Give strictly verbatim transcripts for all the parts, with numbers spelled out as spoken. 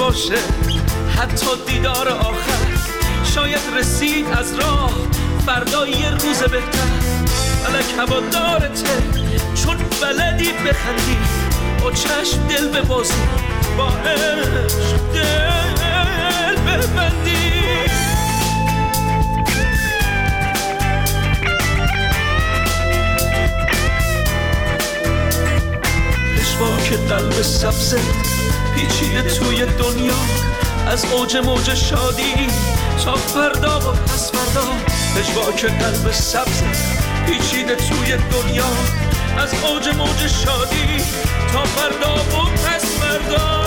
باشه حتی دیدار آخر، شاید رسید از راه فردا یه روز بهتر. فلک هوادارته چون بلدی بخندی، با چشم دل ببازی، با عشق دل ببندی. پشواک قلب سبزت پیچیده توی دنیا، از اوج موج شادی تا فردا و پس فردا. پشواک قلب سبزت پیچیده توی دنیا، از اوج موج شادی تا فردا و پس فردا.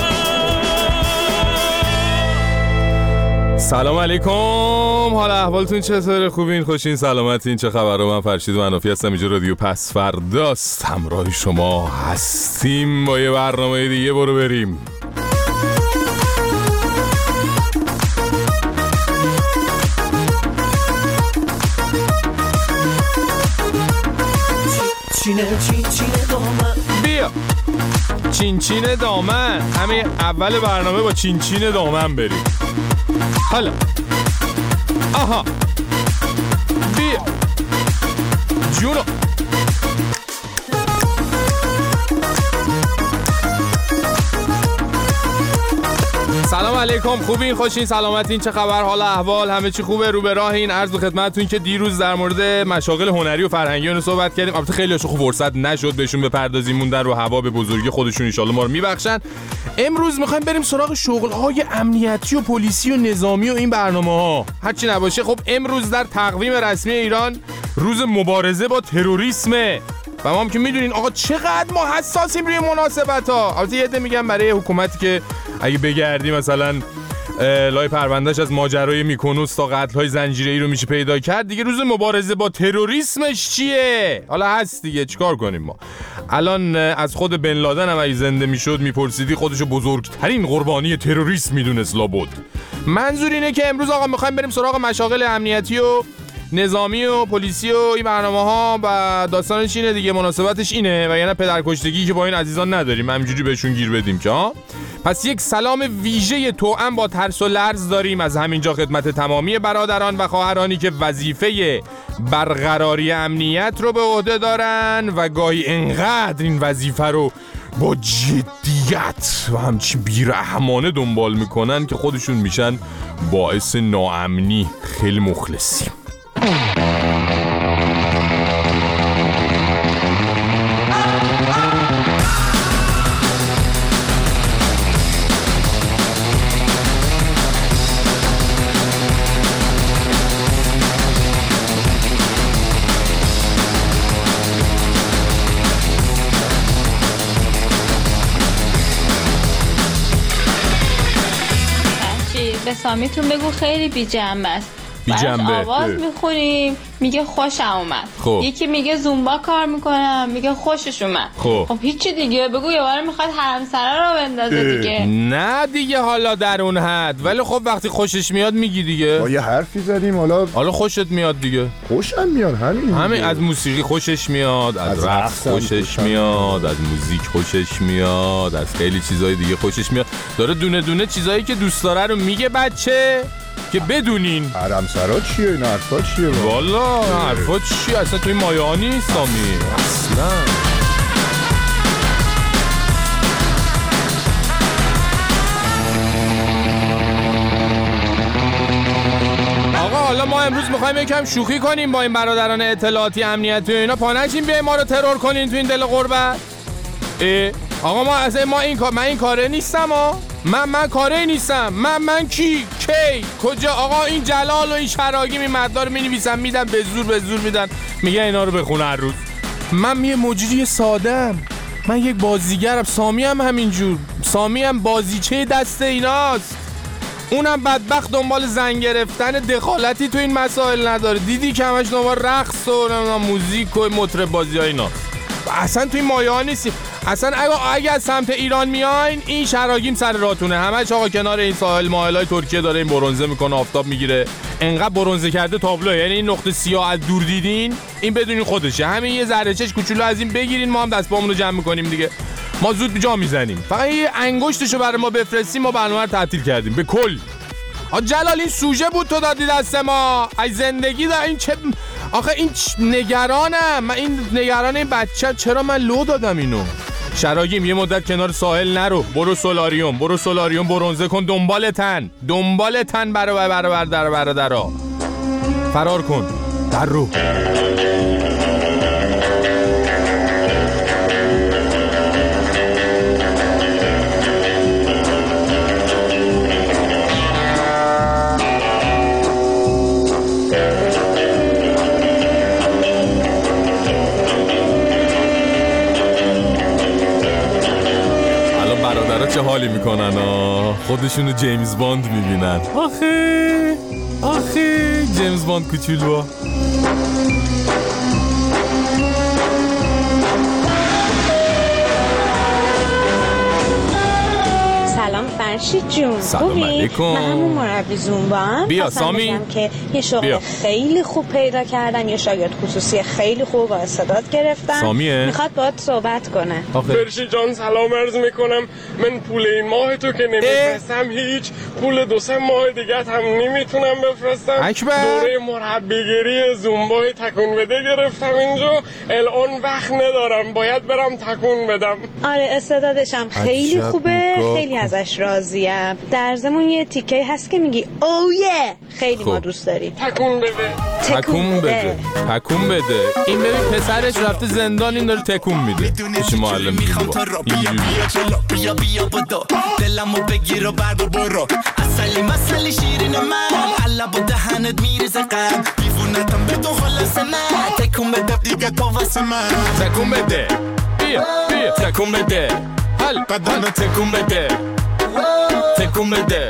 سلام علیکم، حال احوالتون چطوره؟ خوبین؟ خوشین؟ سلامتین؟ چه خبره؟ من فرشید منافی هستم، اینجا رادیو پس فرداست، همراه شما هستیم با یه برنامه دیگه. برو بریم. چینه چین چینه دامن، بیا چین چین دامن. همه اول برنامه با چین چین دامن بریم. حالا آها بیا جونو. سلام علیکم، خوبین؟ خوشین؟ سلامتین؟ چه خبر؟ حال احوال همه چی خوبه؟ رو به راهین؟ عرض به خدمتتون که دیروز در مورد مشاغل هنری و فرهنگی اون صحبت کردیم. البته خیلی هاشو خوب فرصت نشد بهشون بپردازیم، موندن رو هوا، به بزرگی خودشون ان شاءالله ما رو میبخشن. امروز میخوایم بریم سراغ شغل‌های امنیتی و پلیسی و نظامی و این برنامه‌ها. هرچی نباشه خب امروز در تقویم رسمی ایران روز مبارزه با تروریسمه و ما هم که میدونین آقا چقدر ما حساسیم روی مناسبت‌ها. البته یه عده میگن برای حکومتی که اگه بگردی مثلا لای پروندهش از ماجرای میکنوس تا قتل‌های زنجیره‌ای رو میشه پیدا کرد، دیگه روز مبارزه با تروریسمش چیه؟ حالا هست دیگه، چیکار کنیم ما؟ الان از خود بن لادن هم اگه زنده میشد میپرسیدی خودشو بزرگترین قربانی تروریسم میدونست لابد. منظور اینه که امروز آقا میخوایم بریم سراغ مشاغل امنیتی و نظامی و پلیسی و این برنامه‌ها و داستانش اینه دیگه، مناسبتش اینه و یعنی پدرکشتگی که با این عزیزان نداریم، همینجوری بهشون گیر بدیم که ها. پس یک سلام ویژه توأم با ترس و لرز داریم از همینجا خدمت تمامی برادران و خواهرانی که وظیفه برقراری امنیت رو به عهده دارن و گاهی انقدر این وظیفه رو با جدیت و همچین بیرحمانه دنبال میکنن که خودشون میشن باعث ناامنی. خیلی مخلصیم. به سامیتون بگو خیلی بی جنبه است. بی جنبه. آواز میخونیم میگه خوشم اومد. خب. یکی میگه زومبا کار میکنم میگه خوشش اومد. خب, خب هیچی دیگه بگو، یه بار میخواد حرمسرا رو بندازه دیگه. نه دیگه حالا در اون حد، ولی خب وقتی خوشش میاد میگی دیگه. با یه حرفی زدیم حالا حالا خوشت میاد دیگه. خوشم میاد همین. همین از موسیقی خوشش میاد، از, از رقص خوشش میاد، از موزیک خوشش میاد، از خیلی چیزای دیگه خوشش میاد. داره دونه دونه چیزایی که دوست داره رو میگه بچه که بدونین. حرمسرا چیه؟ این حرفا چیه؟ والا حرفا چیه؟ اصلا توی مایه ها نیست سامی اصلا. آقا حالا ما امروز میخوایم یکم شوخی کنیم با این برادران اطلاعاتی امنیتی و اینا، پا نشین بیاین ما رو ترور کنین تو این دل غربت. اه آقا ما اصلا ما این کار من این کاره نیستم ها. من من کاره نیستم. من من کی کی کجا؟ آقا این جلال و این شراگی می مدار می نویسن میدن به زور به زور میدن میگه اینا رو بخونه هر روز. من یه مجری ساده‌ام، من یک بازیگرم. سامی هم همینجور، سامی هم بازیچه دست ایناست. اونم بدبخت دنبال زن گرفتن، دخالتی تو این مسائل نداره. دیدی که همش دنبال رقص و موزیک و مطرب بازی ها اینا. اصلا توی مایه ها نیستی. اصلا اگه, اگه از سمت ایران میاین این شراگیم سر راتونه. همش آقا کنار این ساحل ماهلای ترکیه داره این برنزه میکنه، آفتاب میگیره، انقدر برنزه کرده تابلو. یعنی این نقطه سیاه از دور دیدین این بدونین خودشه. همین یه ذره چش کوچولو از این بگیرین ما هم دست پامون رو جمع میکنیم دیگه. ما زود جا میزنیم. فقط یه انگشتشو برای ما بفرستی ما برنامه رو تعطیل کردیم به کل. آ جلال این سوژه بود تو دادی دست ما. ای زندگی دا این چه آخه این چ... نگرانم من این نگران این بچه. چرا من لو دادم اینو؟ شراگیم یه مدت کنار ساحل نرو، برو سولاریوم، برو سولاریوم برونزه کن، دنبال تن دنبال تن برو برو برو در برادرها فرار کن در رو. چه حالی میکنن آه خودشونو جیمز باند میبینن. آخه آخه جیمز باند کوچولو. سلام فرشید جون. سلام علیکم. من همون مربی زومبا بیا سامی که یه شغل بیا. خیلی خوب پیدا کردم، یه شاگرد خصوصی خیلی خوب با استعداد گرفتم. سامیه میخواد باهات صحبت کنه. فرشید جان سلام عرض میکنم. من پول این ماه تو که نمیفرستم هیچ، پول دو سه ماه دیگه هم نمیتونم بفرستم. اکبر. دوره مربیگری زومبای تکون بده گرفتم اینجا، الان وقت ندارم، باید برم تکون بدم. آره استعدادشم خیلی خوبه، خیلی ازش راضیم. در ضمن یه تیکه هست که میگی اوه یه خیلی ما دوست داریم. تکون بده تکون بده تکون بده. این ببین پسرش رفته زندان این داره تکون میده. بشه معلم میخوام تو رو بیا بیا بیا بیا بدو دلمو بگیر و برد و برو اصلی مسئله شیرین من حالا با دهنت میریزه قلب دیوونتم بدو خلاص من تکون بده دیگه تو واسه من تکون بده بیا بیا تکون بده حل بدن تکون بده تکون بده.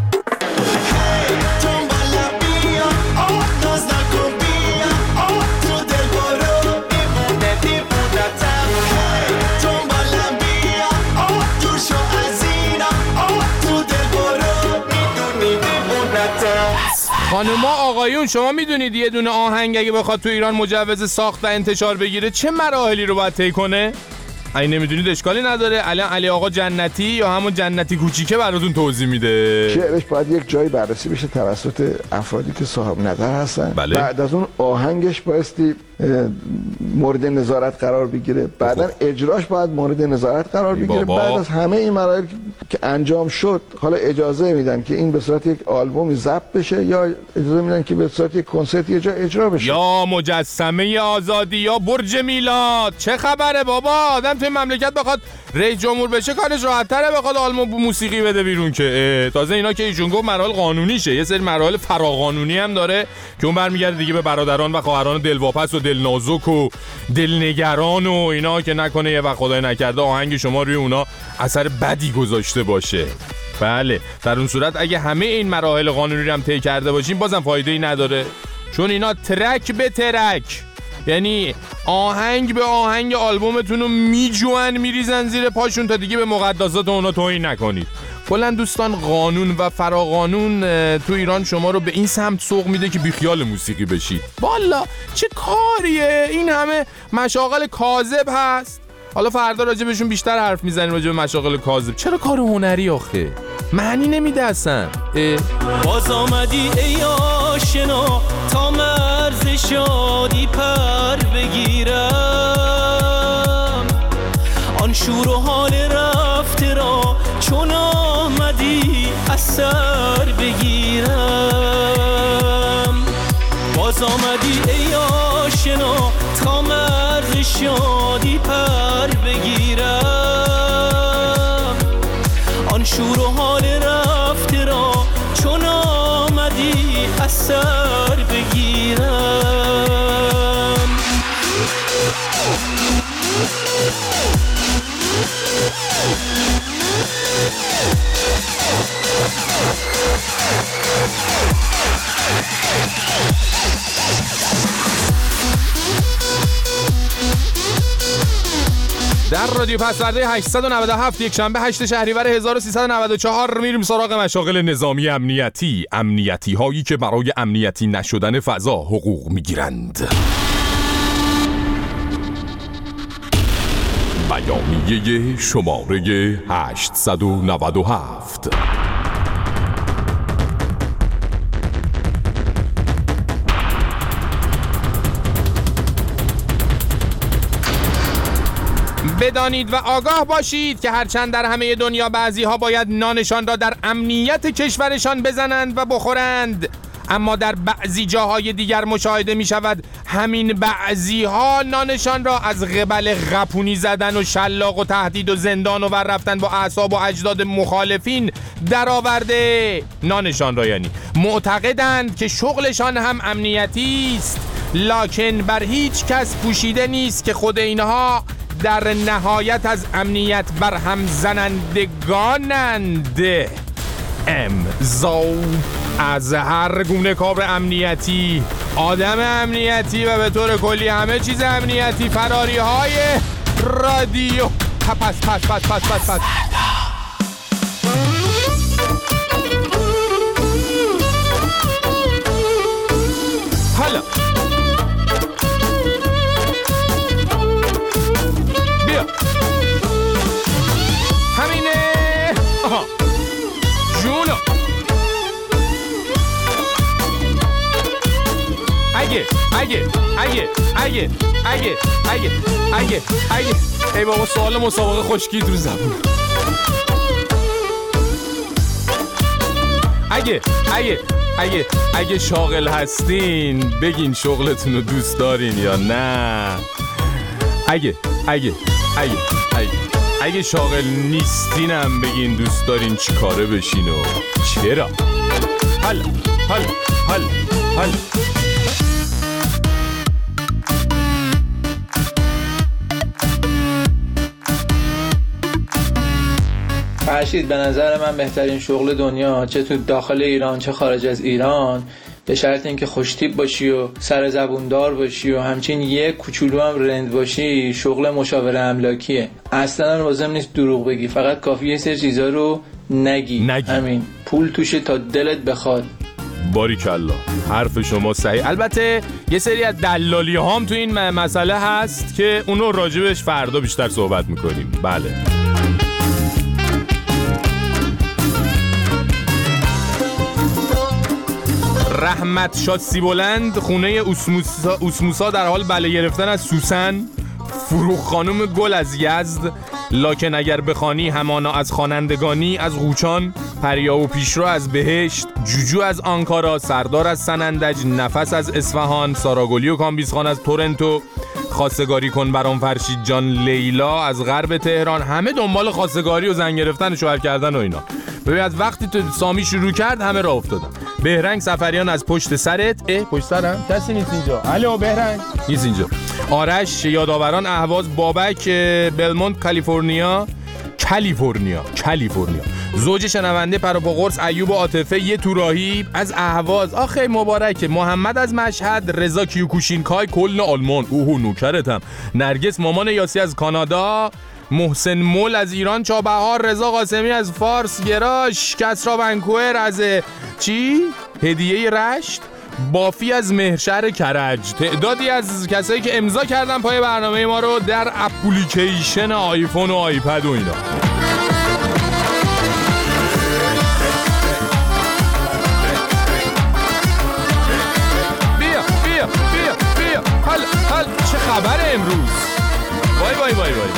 خانوما آقایون شما میدونید یه دونه آهنگ اگه بخواد تو ایران مجوز ساخت و انتشار بگیره چه مراحلی رو باید طی کنه؟ اگه نمیدونید اشکالی نداره. الان علی آقا جنتی یا همون جنتی کوچیکه براتون توضیح میده. شعرش باید یک جایی بررسی بشه توسط افرادی که صاحب نظر هستن. بله. بعد از اون آهنگش بایستی مورد نظارت قرار بگیره، بعدا اجراش باید مورد نظارت قرار بگیره. بعد از همه این مراحل که انجام شد حالا اجازه میدن که این به صورت یک آلبومی ضبط بشه یا اجازه میدن که به صورت یک کنسرت یه جا اجرا بشه. یا مجسمه آزادی یا برج میلاد. چه خبره بابا؟ آدم توی مملکت بخواد رئیس جمهور بشه کارش راحت‌تره بخواد آلبوم موسیقی بده بیرون که تازه اینا که ایشون گفت مراحل قانونیشه، یه سری مراحل فراقانونی هم داره که اون برمیگرده دیگه به برادران و خواهران دلواپس و دلنازک و دلنگران و اینا که نکنه یه وقت خدای نکرده آهنگ شما روی اونا اثر بدی گذاشته باشه. بله در اون صورت اگه همه این مراحل قانونی رو هم طی کرده باشین بازم فایده‌ای نداره، چون اینا ترک به ترک یعنی آهنگ به آهنگ آلبومتون رو میجوان میریزن زیر پاشون تا دیگه به مقدسات اونا توهین نکنید. کلا دوستان قانون و فراقانون تو ایران شما رو به این سمت سوق میده که بیخیال موسیقی بشید. والا چه کاریه این همه مشاغل کاذب هست. حالا فردا راجع بهشون بیشتر حرف میزنیم راجع به مشاغل کاذب. چرا کار هنری آخه معنی نمیده اصلا. باز آمدی ای آشنا تا مرز شادی پر بگیرم، آن شور و حال رفته را چون آمدی از سر بگیرم. باز آمدی ای آشنا تا مرز شادی پر بگیرم، آن شور و حال رفته را چون آمدی از سر بگیرم. در رادیو پسورده هشتصد و نود و هفت یک شنبه هشت شهریور هزار و سیصد و نود و چهار میریم سراغ مشاغل نظامی امنیتی. امنیتی هایی که برای امنیتی نشدن فضا حقوق میگیرند. بیانیه شماره هشتصد و نود و هفت. بدانید و آگاه باشید که هرچند در همه دنیا بعضی ها باید نانشان را در امنیت کشورشان بزنند و بخورند، اما در بعضی جاهای دیگر مشاهده می شود همین بعضی ها نانشان را از قبل غپونی زدن و شلاق و تهدید و زندان و ور رفتن با اعصاب و اجداد مخالفین درآورده نانشان را، یعنی معتقدند که شغلشان هم امنیتی است، لکن بر هیچ کس پوشیده نیست که خود اینها در نهایت از امنیت برهم زنندگانند. امضا از هر گونه کار امنیتی، آدم امنیتی و به طور کلی همه چیز امنیتی، فراری های رادیو پس پس پس پس پس پس حالا بیا همینه. آها جونو اگه اگه اگه اگه اگه اگه اگه اگه ای بابا سوال مسابقه خشکی رو زبون. اگه اگه اگه اگه شاغل هستین بگین شغلتون رو دوست دارین یا نه. اگه اگه اگه اگه اگه شاغل نیستینم بگین دوست دارین چی کاره بشین و چرا. حالا حالا حالا حالا فرشید، به نظر من بهترین شغل دنیا چه تو داخل ایران چه خارج از ایران، به شرط اینکه خوشتیپ باشی و سر زبوندار باشی و همچین یک کوچولو هم رند باشی، شغل مشاور املاکیه. اصلا لازم نیست دروغ بگی، فقط کافیه یه سری چیزا رو نگی. نگی همین، پول توشه تا دلت بخواد. باریکالله، حرف شما صحیح. البته یه سری از دلالی هام تو این مسئله هست که اونو راجبش فردا بیشتر صحبت میکنیم. بله رحمت شاسی بلند، خونه اسموسا, اسموسا در حال بله گرفتن از سوسن. فروخ خانم گل از یزد، لکن اگر بخوانی همانا از خوانندگانی از قوچان، پریا و پیشرو از بهشت، جوجو از آنکارا، سردار از سنندج، نفس از اصفهان، ساراگلی و کامبیزخان از تورنتو، خواستگاری کن برام فرشید جان لیلا از غرب تهران. همه دنبال خواستگاری و زن گرفتن و شوهر کردن و اینا. ببین از وقتی تو سامی شروع کرد همه راه افتادن. بهرنگ سفریان از پشت سرت. اه پشت سرم کسی نیست اینجا. الو بهرنگ نیست اینجا. آرش یادآوران اهواز، بابک بلمونت کالیفرنیا کالیفرنیا کالیفرنیا زوج شنونده پروپاقرص ایوب و عاطفه یه توراهی از اهواز. آخه مبارکه. محمد از مشهد، رضا کیوکوشینکای کلن آلمان، اوه نوکرتم. نرگس مامان یاسی از کانادا، محسن مول از ایران، چابهار رضا قاسمی از فارس گراش، کسرا ونکوور از چی؟ هدیه رشت، بافی از مهرشهر کرج. تعدادی از کسایی که امضا کردن پای برنامه ما رو در اپلیکیشن آیفون و آیپد و اینا. بیا بیا بیا بیا حال حال چه خبره امروز؟ وای وای وای وای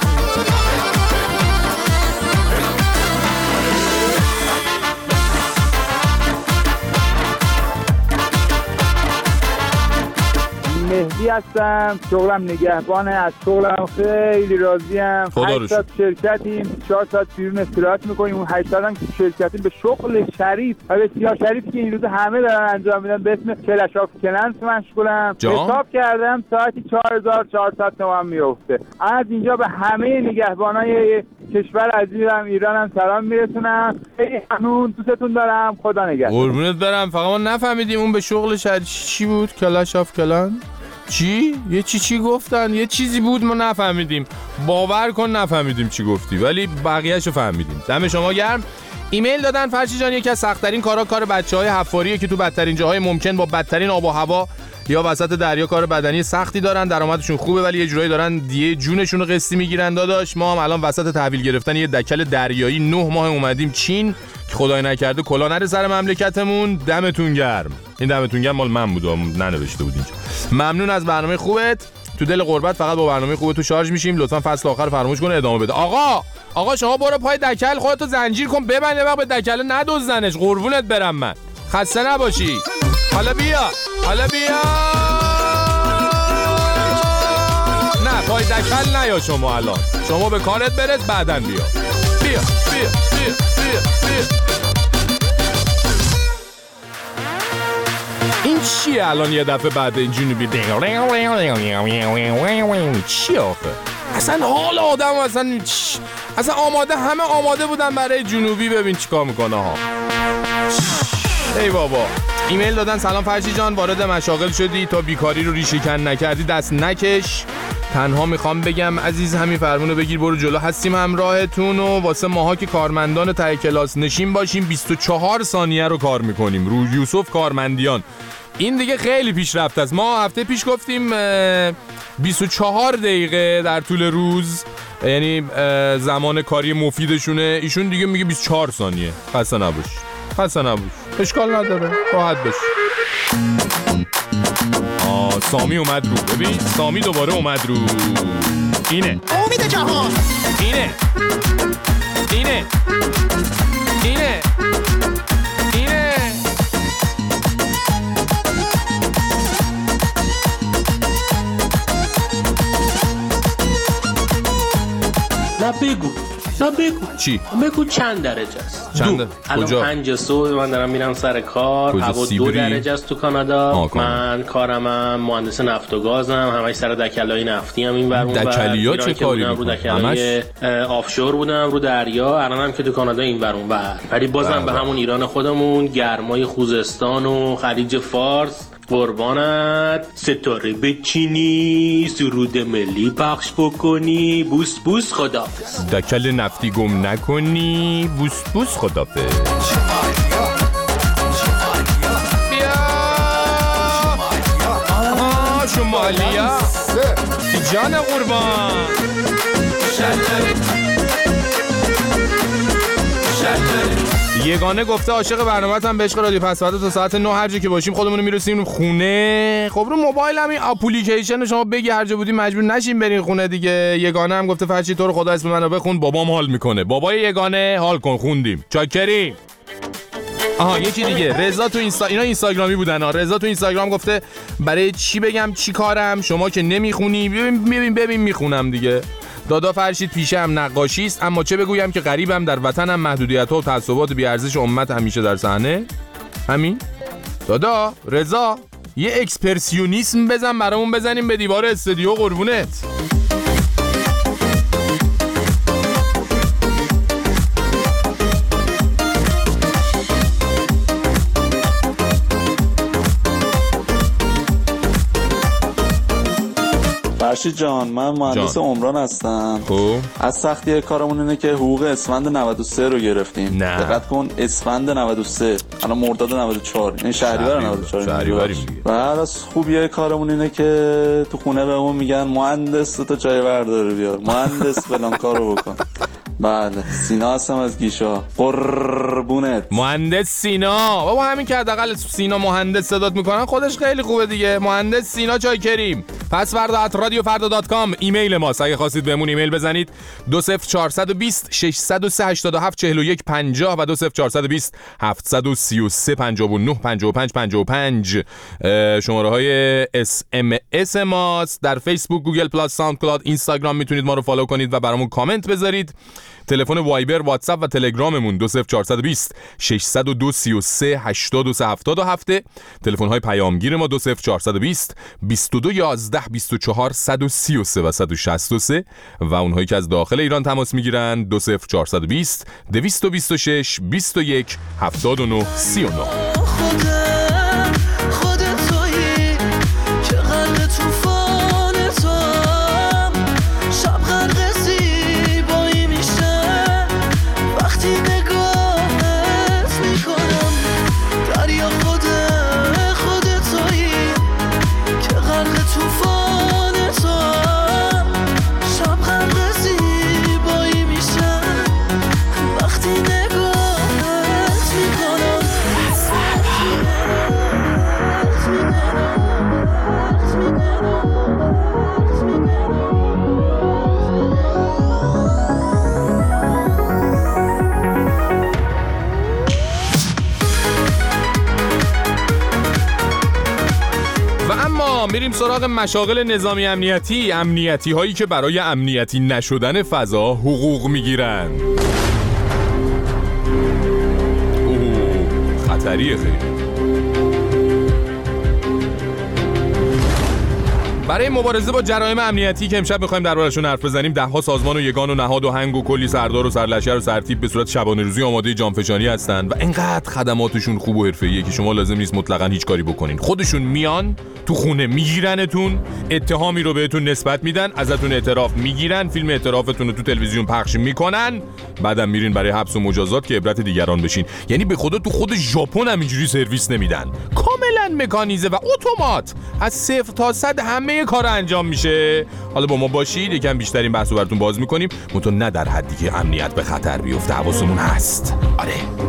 مهدی هستم، شغلم نگهبانه. از شغلم خیلی راضیم. هشت ساعت شرکتیم، چهار ساعت بیرون استراحت میکنیم. اون هشت ساعت هم که شرکتیم به شغل شریف و بسیار شریفی که این روز همه دارن انجام میدن به اسم کلش آف کلنس مشغولم. حساب کردم ساعتی چهار هزار و چهارصد تومان میفته. از اینجا به همه نگهبانای کشور عزیزم ایرانم سلام میرسونم. خیلی ممنون، دوستتون دارم، خدا نگهدار. قربونت برم. فقط ما نفهمیدیم اون به شغل شریف چی بود؟ کلش آف کلن چی؟ یه چی چی گفتن؟ یه چیزی بود ما نفهمیدیم. باور کن نفهمیدیم چی گفتی، ولی بقیه‌شو فهمیدیم. دم شما گرم. ایمیل دادن فرشی جان یکی از سخت‌ترین کارا کار بچه‌های حفاریه که تو بدترین جاهای ممکن با بدترین آب و هوا یا وسط دریا کار بدنی سختی دارن. درآمدشون خوبه ولی یه جورایی دارن دیگه جونشون رو قسطی میگیرن داداش. ما هم الان وسط تحویل گرفتن یه دکل دریایی نه ماه اومدیم چین که خدای نکرده کلا نره سر مملکتمون. دمتون گرم. این دمتون گرم مال من بود، ننوشته بود اینجا. ممنون از برنامه خوبت. تو دل غربت فقط با برنامه خوبت تو شارژ میشیم. لطفا فصل آخر فراموش کن ادامه بده. آقا آقا شما برو پای دکل خودتو زنجیر کن ببند، وقت به دکل ندزدنش. قربونت برم من. خسته نباشی. حالا بیا حالا بیا نه پای دکل نیا شما الان. شما به کارت برس بعدن بیا. بیا بیا بیا بیا بیا. این چیه الان یه دفعه بعد این جنوبی چی آخه؟ اصلا حال آدم اصلا اصلا آماده همه آماده بودن برای جنوبی. ببین چیکار میکنه ها. ای بابا. ایمیل دادن سلام فرشی جان وارد مشاغل شدی تا بیکاری رو ریشه کن نکردی دست نکش. تنها میخوام بگم عزیز همین فرمونو بگیر برو جلو. هستیم همراهتون و واسه ماها که کارمندان ته کلاس نشین باشیم بیست و چهار ثانیه رو کار میکنیم. رو یوسف کارمندیان این دیگه خیلی پیشرفته است. ما هفته پیش گفتیم بیست و چهار دقیقه در طول روز یعنی زمان کاری مفیدشونه. ایشون دیگه میگه بیست و چهار ثانیه. خسته نباش خسته نباش اشکال نداره راحت باش. آه سامی اومد رو. ببین سامی دوباره اومد رو. اینه امید جهان. اینه اینه اینه اینه نه بگو نه بگو چی؟ بگو چند درجه است؟ چند؟ کجا؟ الان پنج صبح من دارم میرم سر کار. هوا دو درجه است تو کانادا. من کارمم مهندس نفت و گازم. همش سر دکلای نفتی هم این ور اون ور. دکلیا چه کاری بودم؟ رو دکلای آفشور بودم رو دریا. الانم که تو کانادا این ور اون ور. ولی بازم به همون ایران خودمون گرمای خوزستان و خلیج فارس قربانت. ستاره بچینی سرود ملی پخش بکنی. بوس بوس خدافظ. دکل نفتی گم نکنی. بوس بوس خدافظ. بیا آها شمالیا جان قربان. یگانه گفته عاشق برنامه‌تم به عشق رادیو پسورد تا ساعت نه هر جا که باشیم خودمون رو میرسیم خونه. خب رو موبایل همین اپلیکیشن شما بگی هر جا بودی مجبور نشین برین خونه دیگه. یگانه هم گفته فرشی تو رو خدا اسم منو بخون بابام حال میکنه. بابای یگانه حال کن خوندیم. چاکری. آها یکی دیگه رضا تو اینستا اینا اینستاگرامی بودن ها. رضا تو اینستاگرام گفته برای چی بگم چی کارم شما که نمیخونی. ببین ببین ببین میخونم دیگه. دادا فرشید پیشم نقاشی است اما چه بگویم که غریبم در وطنم محدودیت‌ها و تعصبات بی‌ارزش امت همیشه در صحنه. همین دادا رضا یه اکسپرسیونیسم بزن برامون بزنیم به دیوار استودیو قربونت. فرشید جان من مهندس عمران هستم. خوب از سختی کارمون اینه که حقوق اسفند نود و سه رو گرفتیم. نه. دقت کن اسفند نود و سه الان مرداد نود و چهار این شهریور نود و چهار شهریوریم. بعد از خوبیه کارمون اینه که تو خونه بهمون میگن مهندس تو جای بردار بیار مهندس فلان کارو بکن. بله سینا هستم از گیشا قربونت. مهندس سینا بابا همین که حداقل سینا مهندس صدات میکنن خودش خیلی خوبه دیگه. مهندس سینا چای کریم. پس فردا ات رادیو فردا دات کام ایمیل ماست. اگه خواستید بهمون ایمیل بزنید دو صفر چهار دو صفر شش صفر سه هشت هفت چهل و یک پنجاه و دو صفر چهار دو صفر هفت سه سه پنجاه و نه پنجاه و پنج پنجاه و پنج شماره های اس ام اس ماست. در فیسبوک، گوگل پلاس، ساوند کلاود، اینستاگرام میتونید ما رو فالو کنید و برامون کامنت بذارید. تلفن وایبر، واتساپ و تلگراممون دو صفر چهار دو صفر شش صفر دو سه سه هشت دو سه هفت هفت. تلفن های پیامگیر ما دو صفر چهار دو صفر بیست و دو یازده بیست و چهار صد و سی و سه و صد و شصت و سه و اونهایی که از داخل ایران تماس میگیرن دو صفر چهار دو صفر دویست و بیست و شش بیست و یک هفتاد و نه سی و نه. خودت خودت تویی که قلب تو سراغ مشاغل نظامی امنیتی، امنیتی هایی که برای امنیتی نشدن فضا حقوق میگیرن. اوه خطریه خیلی. برای مبارزه با جرایم امنیتی که امشب می‌خوایم دربارشون حرف بزنیم، ده‌ها سازمان و یگان و نهاد و هنگ و کلی سردار و سرلشکر و سرتیپ به صورت شبانه روزی آماده جانفشانی هستن و انقدر خدماتشون خوب و حرفه‌ایه که شما لازم نیست مطلقاً هیچ کاری بکنین. خودشون میان تو خونه میگیرنتون، اتهامی رو بهتون نسبت میدن، ازتون اعتراف میگیرن، فیلم اعترافتون رو تو تلویزیون پخش میکنن، بعدم میرین برای حبس و مجازات که عبرت دیگران بشین. یعنی به خدا تو خود ژاپن هم اینجوری سرویس نمیدن. کاملا مکانیزه و اتومات از صفر تا صد همه کار انجام میشه. حالا با ما باشید یکم بیشتر این بحثو براتون باز میکنیم، منتها نه در حدی که امنیت به خطر بیفته. حواسمون هست. آره.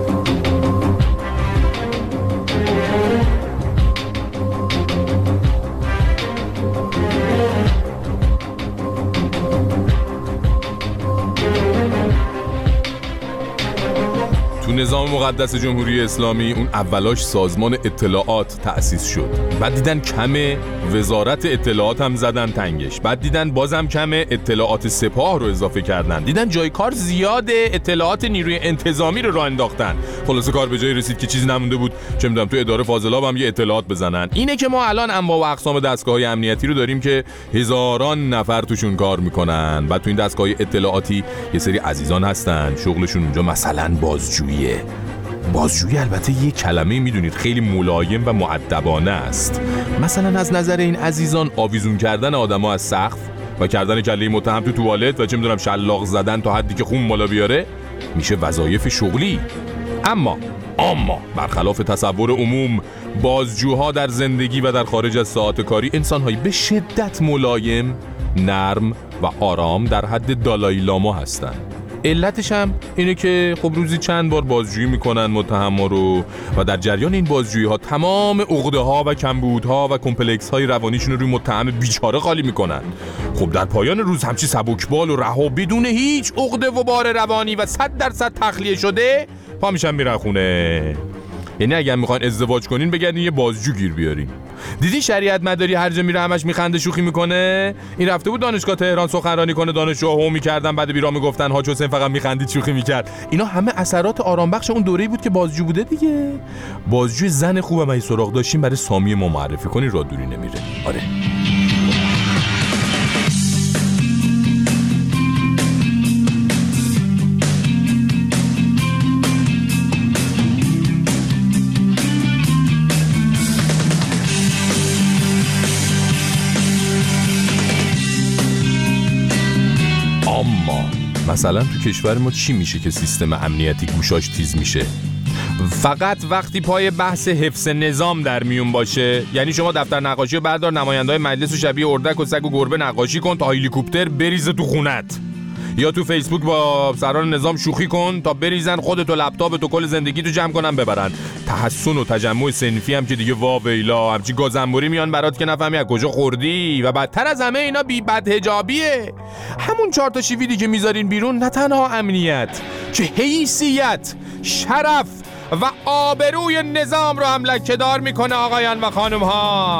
تو نظام مقدس جمهوری اسلامی اون اولاش سازمان اطلاعات تأسیس شد، بعد دیدن کمه وزارت اطلاعات هم زدن تنگش، بعد دیدن بازم کمه اطلاعات سپاه رو اضافه کردن، دیدن جای کار زیاده اطلاعات نیروی انتظامی رو راه انداختن. خلاصه کار به جایی رسید که چیزی نمونده بود چه میدونم تو اداره فاضلاب هم یه اطلاعات بزنن. اینه که ما الان انواع و اقسام دستگاه‌های امنیتی رو داریم که هزاران نفر توشون کار میکنن. بعد تو این دستگاه اطلاعاتی یه سری عزیزان هستن شغلشون اونجا مثلا بازجویی. بازجویی البته یه کلمه میدونید خیلی ملایم و مؤدبانه است. مثلا از نظر این عزیزان آویزون کردن آدما از سقف و کردن کله متهم تو توالت و چه میدونم شلاق زدن تا حدی که خون بالا بیاره میشه وظایف شغلی. اما اما برخلاف تصور عموم، بازجوها در زندگی و در خارج از ساعات کاری انسان‌هایی به شدت ملایم، نرم و آرام در حد دالای لاما هستن. علتش هم اینه که خب روزی چند بار بازجویی میکنن متهما رو و در جریان این بازجویی ها تمام عقده ها و کمبودها و کمپلکس های روانیشون رو روی متهم بیچاره خالی میکنن. خب در پایان روز همچی سبکبال و رها بدون هیچ عقده و بار روانی و صد درصد تخلیه شده پا میشن میرن خونه. یعنی اگر میخواین ازدواج کنین بگردین یه بازجو گیر بیارین. دیدی شریعت مداری هر جا میره همش میخنده شوخی میکنه؟ این رفته بود دانشگاه تهران سخنرانی کنه، دانشجوها هو میکردن، بعد بیرا میگفتن حاج حسین فقط میخندید شوخی میکرد. اینا همه اثرات آرام بخش اون دوره‌ای بود که بازجو بوده دیگه. بازجو زن خوبم ای سراغ داشتیم برای سامی ما معرفی کنی، راه دوری نمیره. آره. مثلا تو کشور ما چی میشه که سیستم امنیتی گوشاش تیز میشه؟ فقط وقتی پای بحث حفظ نظام در میون باشه. یعنی شما دفتر نقاشی رو بردار، نماینده‌های مجلس و شبیه اردک و سگ و گربه نقاشی کن تا هلیکوپتر بریزه تو خونت، یا تو فیسبوک با سران نظام شوخی کن تا بریزن خودت و لپتاپت و کل زندگی تو جمع کنن ببرن. تحسن و تجمع صنفی هم که دیگه وا ویلا، همچی گازنبوری میان برات که نفهمی از کجا خوردی. و بدتر از همه اینا بی بدحجابیه. همون چهار تا شیویدی که میذارین بیرون نه تنها امنیت که حیثیت، شرف و آبروی نظام رو هم لکه‌دار میکنه. آقایان و خانم ها،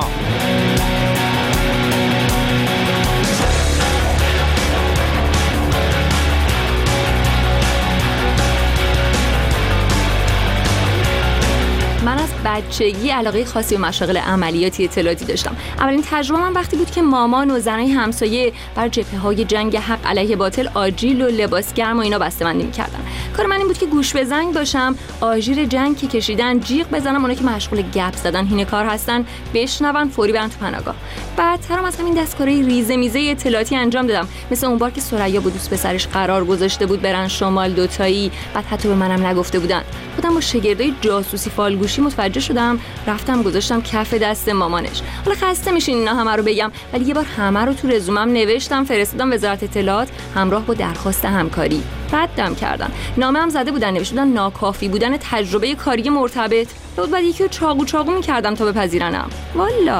من از بچگی علاقه خاصی به مشاغل عملیاتی اطلاعاتی داشتم. اولین تجربه من وقتی بود که مامان و زنای همسایه بر جبهه‌های جنگ حق علیه باطل آجیل و لباس گرم و اینا بسته‌بندی می‌کردن. کار من این بود که گوش به زنگ باشم، آژیر جنگ که کشیدن جیغ بزنم، اونا که مشغول گپ زدن هینه کار هستن بشنون، فوری برن تو پناهگاه. بعدترم از همین دستکارهای ریزه میزه اطلاعاتی انجام دادم، مثل اون بار که ثریا با دوست پسرش قرار گذاشته بود برن شمال دوتایی، بعد حتی به منم نگفته بودن. خودم با شگردای جاسوسی فالگوشی متوجه شدم، رفتم گذاشتم کف دست مامانش. حالا خسته میشین اینا همه رو بگم، ولی یه بار همه رو تو رزومم نوشتم، فرستادم وزارت اطلاعات همراه با درخواست همکاری. ردم کردن. نامه هم زده بودن، نوشته بودن ناکافی بودن تجربه کاری مرتبط. بعد بعد یکی رو چاقو چاقو می‌کردم تا بپذیرنم. والا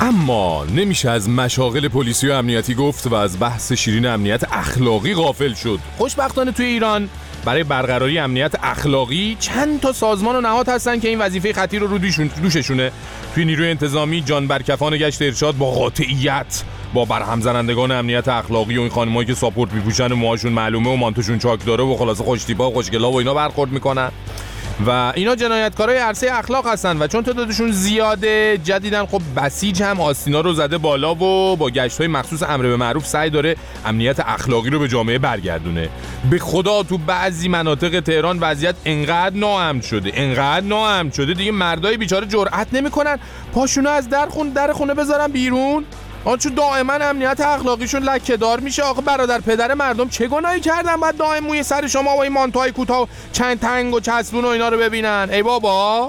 اما نمیشه از مشاغل پلیسی و امنیتی گفت و از بحث شیرین امنیت اخلاقی غافل شد. خوشبختانه توی ایران برای برقراری امنیت اخلاقی چند تا سازمان و نهاد هستن که این وظیفه خطیر رو رو دوششونه. توی نیروی انتظامی جانبرکفان گشت ارشاد با قاطعیت با برهم زنندگان امنیت اخلاقی و این خانمایی که ساپورت میپوشن و موهاشون معلومه و مانتوشون چاک داره و خلاصه خوشتیپا و خوشگلا و اینا برخورد میکنن و اینا جنایتکارای عرصه اخلاق هستن و چون تعدادشون زیاده جدیدن خب بسیج هم آستینا رو زده بالا و با گشت‌های مخصوص امر به معروف سعی داره امنیت اخلاقی رو به جامعه برگردونه. به خدا تو بعضی مناطق تهران وضعیت انقدر ناامن شده انقدر ناامن شده دیگه مردای بیچاره جرئت نمیکنن پاشونو از در خون در خونه بذارن بیرون. آنچه دائما امنیت اخلاقیشون لکه‌دار میشه. آخه برادر پدر مردم چه گناهی کردن بعد دائم موی سر شما و این مانتوهای کوتاه چند تنگ و چسبون و اینا رو ببینن؟ ای بابا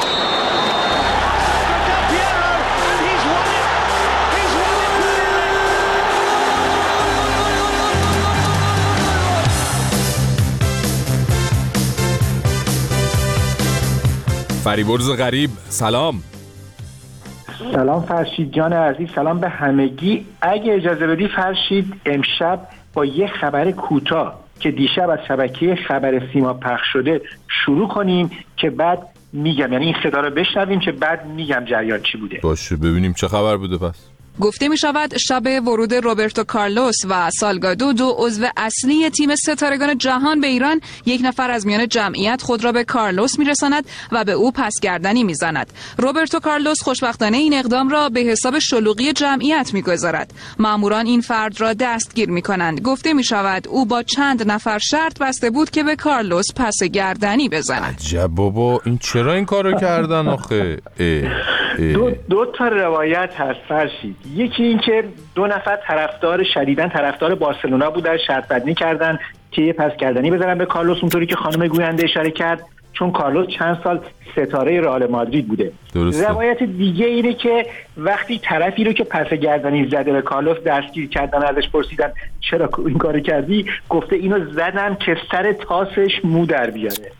فریبرز غریب سلام. سلام فرشید جان عزیز، سلام به همگی. اگه اجازه بدی فرشید امشب با یه خبر کوتاه که دیشب از شبکه خبر سیما پخش شده شروع کنیم که بعد میگم، یعنی این صدا رو بشنویم که بعد میگم جریان چی بوده. باشه ببینیم چه خبر بوده. پس گفته می شود شب ورود روبرتو کارلوس و سالگادو دو عضو اصلی تیم ستارگان جهان به ایران، یک نفر از میان جمعیت خود را به کارلوس می رساند و به او پسگردنی می زند. روبرتو کارلوس خوشبختانه این اقدام را به حساب شلوغی جمعیت می گذارد. ماموران این فرد را دستگیر می کنند. گفته می شود او با چند نفر شرط بسته بود که به کارلوس پسگردنی بزند. عجب بابا، این چرا این کارو کردن آخه؟ اه اه. دو, دو تا روایت هست فرشید. یکی این که دو نفر طرفدار شدیداً طرفدار بارسلونا بودن، شرط بندی کردن که یه پسگردنی بزنن به کارلوس، اونطوری که خانم گوینده اشاره کرد، چون کارلوس چند سال ستاره رئال مادرید بوده. درسته. روایت دیگه اینه که وقتی طرفی رو که پسگردنی زده به کارلوس دستگیر کردن، ازش پرسیدن چرا این کارو کردی، گفته اینو زدم که سر تاسش مو در بیاره.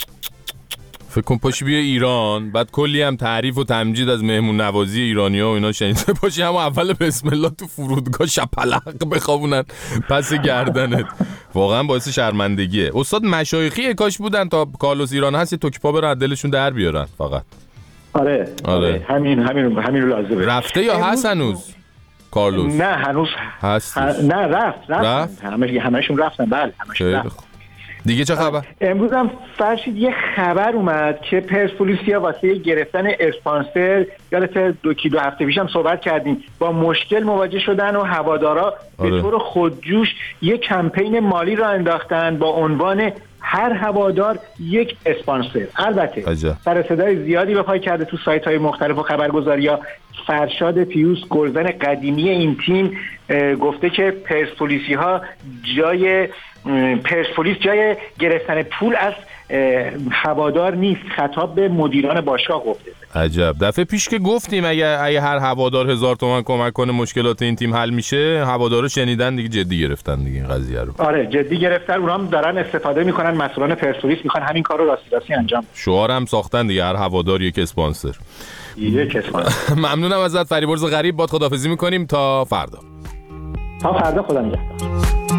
فکر کن پاشی بیا ایران، بعد کلی هم تعریف و تمجید از مهمون نوازی ایرانی‌ها و اینا شنیده پاشی هم اول بسم الله تو فرودگاه شپلق بخوابونن پس گردنت. واقعا باعث شرمندگیه. استاد مشایخی کاش بودن تا کارلوس ایران هست یه توک پا برن دلشون در بیارن فقط. آره آره همین همین همین رو لازمه. رفته یا هست هنوز کارلوس؟ نه هنوز هست. ه... نه رفت رفت, رفت؟ همه همشون رفتن. بله همشون رفت. دیگه چه خبر؟ امروز هم فرشید یه خبر اومد که پرسپولیسیا واسه گرفتن اسپانسر، یادت دو کی دو هفته پیشم صحبت کردیم، با مشکل مواجه شدن و هوادارا آره. به طور خودجوش یه کمپین مالی را انداختن با عنوان هر هوادار یک اسپانسر. البته سر صدای زیادی به پای کرده تو سایت‌های مختلف و خبرگزاری‌ها. فرشاد پیوس گلزن قدیمی این تیم گفته که پرسپولیسی‌ها جای پرسپولیس جای گرفتن پول از هوادار نیست. خطاب به مدیران باشگاه گفته. عجب. دفعه پیش که گفتیم اگه, اگه هر هوادار هزار تومان کمک کنه مشکلات این تیم حل میشه، هوادارا شنیدن دیگه، جدی گرفتن دیگه این قضیه رو. آره جدی گرفتن. اونا هم دارن استفاده میکنن، مسئولان پرسپولیس میخوان همین کارو راستی راستی انجام. شعار هم ساختن دیگه، هر هوادار یک اسپانسر. یک اسپانسر. ممنونم ازت فریبرز غریب. باد خداحافظی میکنیم تا فردا. تا فردا، خدا نگهدار.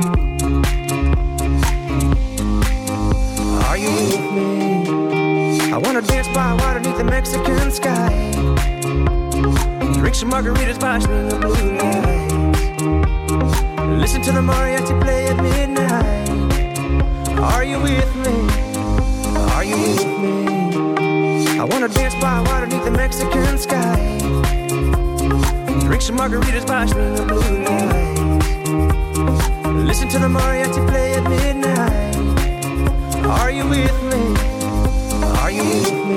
Are you with me? I wanna dance by water beneath the Mexican sky. Drink some margaritas by a string of blue lights. Listen to the mariachi play at midnight. Are you with me? Are you with me? I wanna dance by water beneath the Mexican sky. Drink some margaritas by a string of blue lights. Listen to the mariachi play at midnight. Are you with me? Are you with me?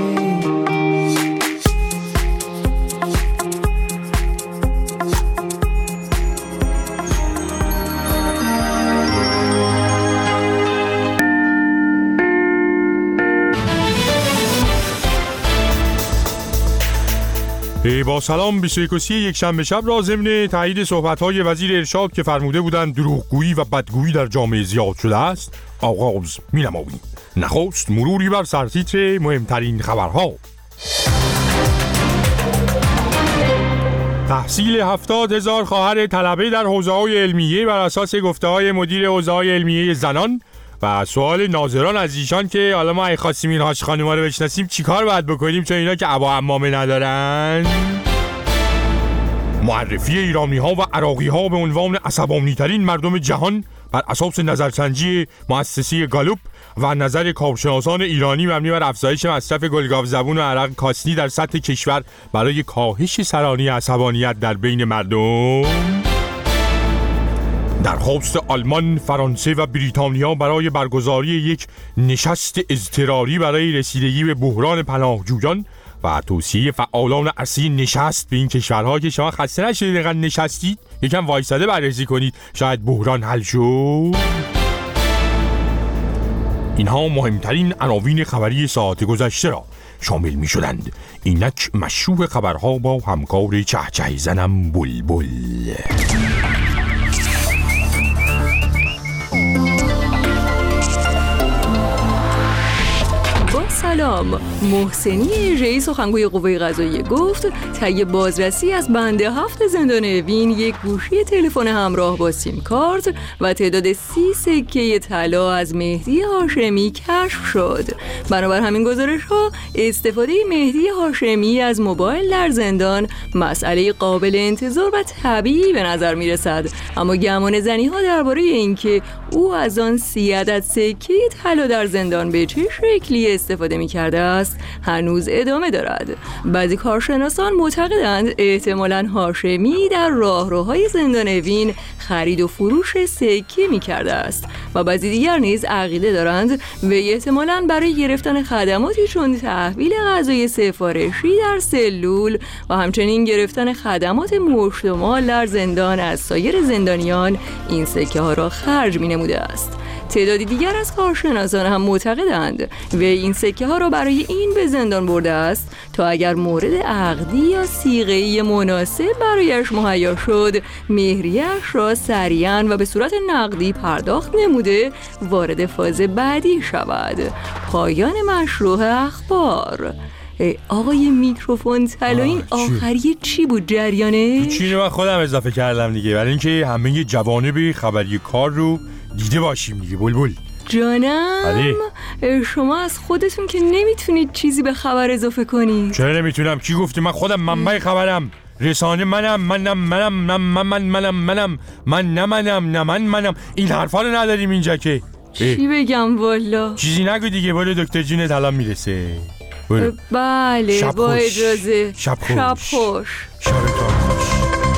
با سلام. بیست و یکم یک شنبه شب را ضمن تایید صحبت‌های وزیر ارشاد که فرموده بودند دروغگویی و بدگویی در جامعه زیاد شده است آغاز می‌نماییم. نخست مروری بر سرتیتر مهمترین خبرها. تحصیل هفتاد هزار خواهر طلبه در حوزه‌های علمیه بر اساس گفته‌های مدیر حوزه‌های علمیه زنان و سوال ناظران از ایشان که حالا ما اگه خواستیم اینهاش خانوما رو بشناسیم چیکار باید بکنیم چون اینا که عبا عمامه ندارن. معرفی ایرانی‌ها و عراقی‌ها به عنوان عصبانی‌ترین مردم جهان بر اساس نظرسنجی مؤسسه گالوپ و نظر کارشناسان ایرانی مبنی بر افزایش مصرف گلگاو زبون و عرق کاسنی در سطح کشور برای کاهش سرانی عصبانیت در بین مردم. درخواست آلمان، فرانسه و بریتانیا برای برگزاری یک نشست اضطراری برای رسیدگی به بحران پناهجویان و توصیه فعالان عرصه نشست به این کشورها که شما خسته نشدید اینقدر نشستید یکم وایساده بررسی کنید شاید بحران حل شد. اینها مهمترین عناوین خبری ساعت گذشته را شامل می شدند. اینک مشروع خبرها با همکار چهچه زنم بلبل. سلام. محسنی رئیس سخنگوی قوه قضاییه گفت طی بازرسی از بند هفت زندان اوین یک گوشی تلفن همراه با سیم کارت و تعداد سی سکه طلا از مهدی هاشمی کشف شد. بنابر همین گزارش ها استفاده مهدی هاشمی از موبایل در زندان مسئله قابل انتظار و طبیعی به نظر می رسد، اما گمان زنی ها درباره اینکه او از آن سی عدد سکه طلا در زندان به چه شکلی استفاده می کرده است هنوز ادامه دارد. بعضی کارشناسان معتقدند احتمالاً هاشمی در راهروهای زندان اوین خرید و فروش سکه می کرده است و بعضی دیگر نیز عقیده دارند وی احتمالاً برای گرفتن خدماتی چون تحویل غذای سفارشی در سلول و همچنین گرفتن خدمات مشت و مال در زندان از سایر زندانیان این سکه ها را خرج می نموده است. تعدادی دیگر از کارشناسان هم معتقدند وی این سکه ها را برای این به زندان برده است تا اگر مورد عقدی یا صیغه‌ای مناسب برایش مهیا شد مهریه‌اش را سریعاً و به صورت نقدی پرداخت نموده وارد فاز بعدی شود. پایان مشروع اخبار. ای آقای میکروفون طلا این آخری چی بود جریانه؟ چی من خودم اضافه کردم دیگه، برای اینکه همه جوانب خبری کار رو دیده باشیم دیگه. بلبل جانم بله. شما از خودتون که نمیتونید چیزی به خبر اضافه کنید. چرا نمیتونم؟ کی گفته؟ من خودم منبع خبرم، رسانه منم منم منم من من منم منم من نه منم نه من منم این حرفا رو نداریم اینجا که. چی بگم والا؟ چیزی نگو دیگه، برو دکتر جونت الان میرسه. برو. بله شب با خوش. اجازه شب خوش. شب خوش. شبتان خوش.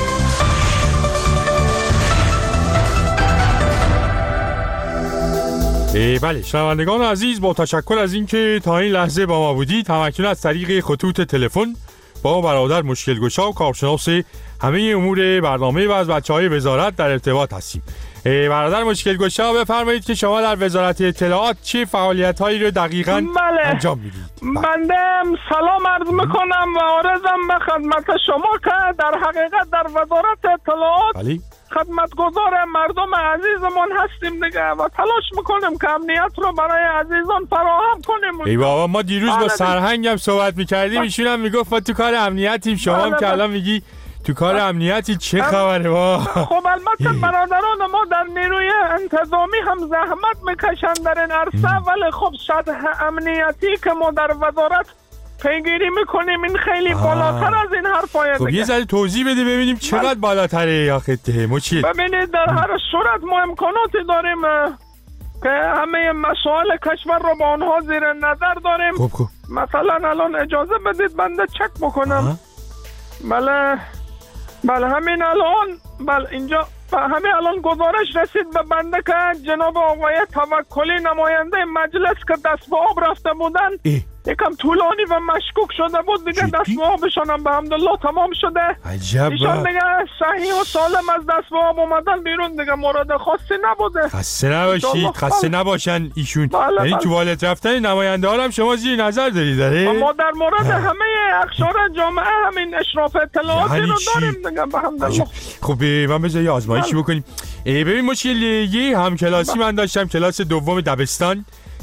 بله شنوندگان عزیز، با تشکر از اینکه تا این لحظه با ما بودید. همکنون از طریق خطوط تلفن با برادر مشکل گشا و کارشناس همه امور برنامه و از بچهای وزارت در ارتباط هستیم. برادر مشکل گشا بفرمایید که شما در وزارت اطلاعات چه فعالیت هایی رو دقیقاً بله. انجام میدید؟ بنده سلام عرض میکنم و عرضم به خدمت شما که در حقیقت در وزارت اطلاعات بله. خدمتگزار مردم عزیزمون هستیم دیگه و تلاش میکنیم که امنیت رو برای عزیزان فراهم کنیم. ای بابا ما دیروز با سرهنگم صحبت میکردیم، ایشون هم میگفت ما تو کار امنیتیم، شما هم که الان میگی تو کار امنیتی، چه خبره با؟ خب البته برادران ما در نیروی انتظامی هم زحمت میکشن در این عرصه، ولی خب سطح امنیتی که ما در وزارت پیگیری میکنیم این خیلی آه. بالاتر از این حرفای خب دیگه. یه ذره توضیح بده ببینیم چقدر بالاتره آخه مچی؟ ببینید در هر صورت ما امکاناتی داریم که همه مسائل کشور رو با آنها زیر نظر داریم. خب خب. مثلا الان اجازه بدید بنده چک بکنم. بله بله همین الان بله اینجا همین الان گزارش رسید به بنده که جناب آقای توکلی نماینده مجلس که دست به آب رفته بودن اه. یکم طولانی و مشکوک شده بود دیگه، دست به آبشان هم به حمدالله تمام شده. عجب. ایشان دیگه صحیح و سالم از دست به آب اومدن بیرون دیگه، مورد خاصی نبوده. خسته نباشید، خسته نباشن ایشون. بله یعنی بله. تو والت رفتن نماینده ها هم شما زیر نظر دارید داره؟ ما در مورد همه اقشار جامعه همین اشراف اطلاعاتی رو داریم دیگه به حمدالله. خب من بذار یه آزمایشی بکنیم. ببین مشکل یه همکلاسی من داشتم کلاس دوم دبستان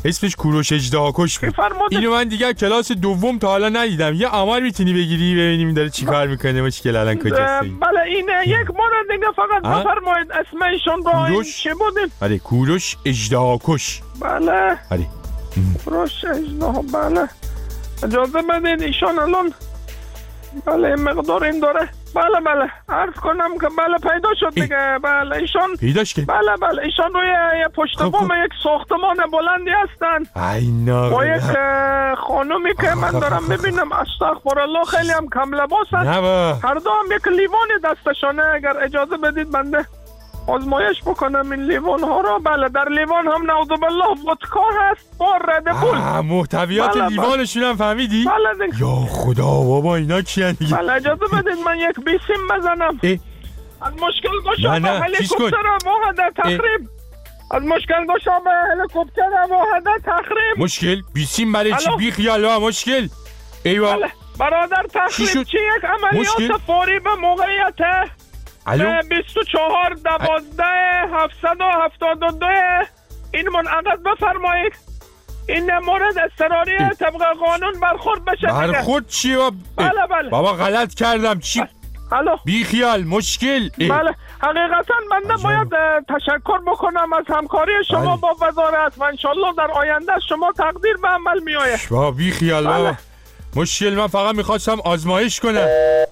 اسمش کوروش اژدهاکش بود. اینو من دیگه کلاس دوم تا حالا ندیدم. یه آمار میتونی بگیری ببینیم داره چیکار میکنه؟ مشکل الان کجاست؟ بله این یک مورد دیگه فقط بفرمایید اسم ایشون رو. این چی بودین؟ آره کوروش اژدهاکش. بله آره کوروش اژدها. بله اجازه بدید ایشون الان بله مقدار این داره. بله بله عرض کنم که بله پیدا شد دیگه. بله ایشان پیداش که بله بله ایشان روی پشت بام یک ساختمان بلندی هستن. ای نه با یک خانومی که من دارم ببینم استغفرالله خیلی هم کم لباس هست. هر دو هم یک لیوانی دستشانه. اگر اجازه بدید بنده آزمایش بکنم این لیوان ها را. بله در لیوان هم نعوذ بالله ودکا هست با رد پول. محتویات بله لیوانشون هم فهمیدی؟ بله دیگه. یا خدا بابا اینا کیان دیگه؟ بله اجازه بدید من یک بیسیم بزنم. اه؟ از مشکل گشا به هلیکوپتر واحده تخریب. از مشکل گشا به هلیکوپتر واحده تخریب. مشکل؟ بیسیم برای چی؟ بی خیال ها مشکل؟ ایوه بله برادر تخریب چی یک عملیات فوری به موقعیت بیست و چهار دوازده هفتصد و هفتاد و دو این منعقد بفرمایید. این مورد اضطراری طبق قانون برخورد بشه. برخورد چی بابا؟ بله بله بابا غلط کردم چی؟ الو بی خیال مشکل. بله حقیقتا بنده باید تشکر بکنم از همکاری شما با وزارت و انشالله در آینده شما تقدیر به عمل می آید. بابا بی خیال بابا مشکل من فقط میخواستم آزمایش کنم.